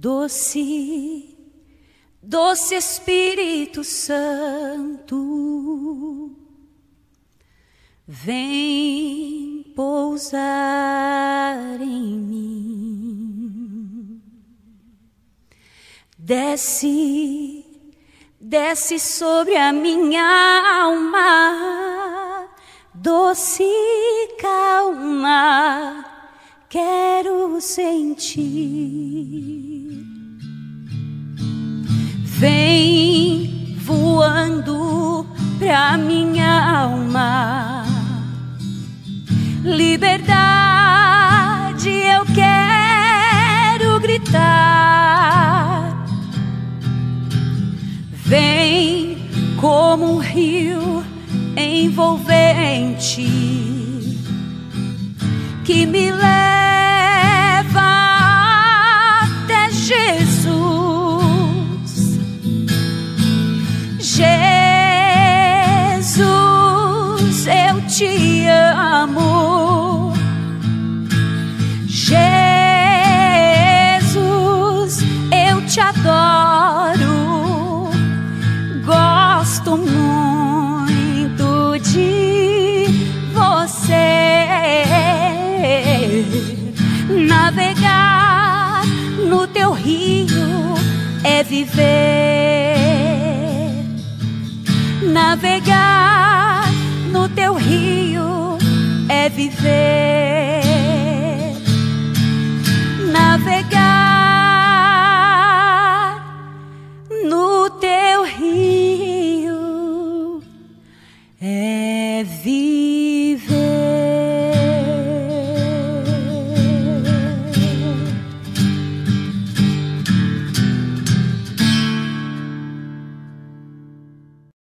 Doce, doce Espírito Santo, vem pousar em mim. Desce, desce sobre a minha alma, doce calma, quero sentir. Vem voando pra minha alma, liberdade eu quero gritar. Vem como um rio envolvente que me leva até Jesus. Jesus, eu te amo. Jesus, eu te adoro. Gosto muito de você. Navegar no teu rio é viver. Navegar no teu rio é viver.